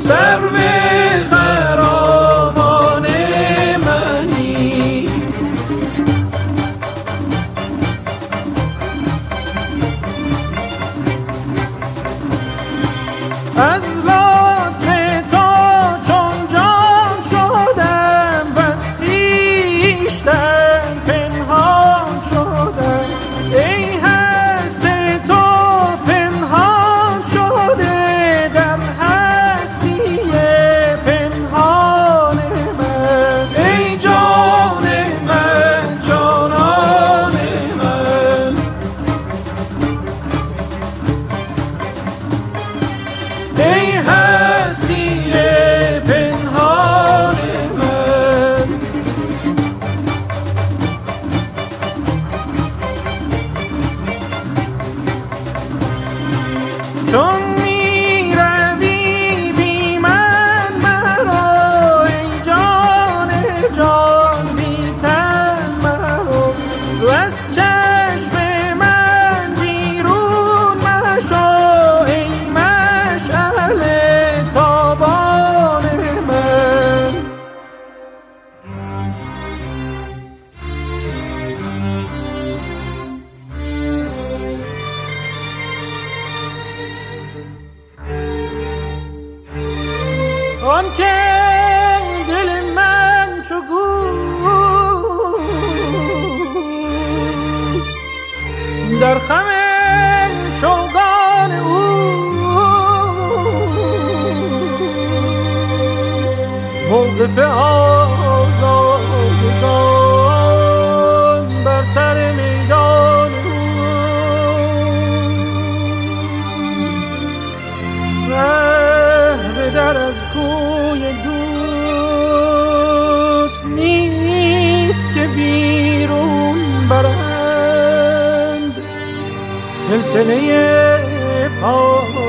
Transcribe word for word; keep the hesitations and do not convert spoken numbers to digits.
سرو خرامان منی. از لطف تو چون جان شدم وز خویشتن پنهان شدم. ای هست تو پنهان شده در هستی پنهان من. ای جان من جانان من، ای هستی پنهان من. چون می روی بی من مرا، ای جان جان بی تن مرا. رو از چشم من بیرون مشو، ای مشعل تابان من. آن که دل من چو گوی در خم چوگان اوست، موقف آزادگان بر سر میدان اوست. ره به در از کوی دوست نیست که بیرون برند سلسله پا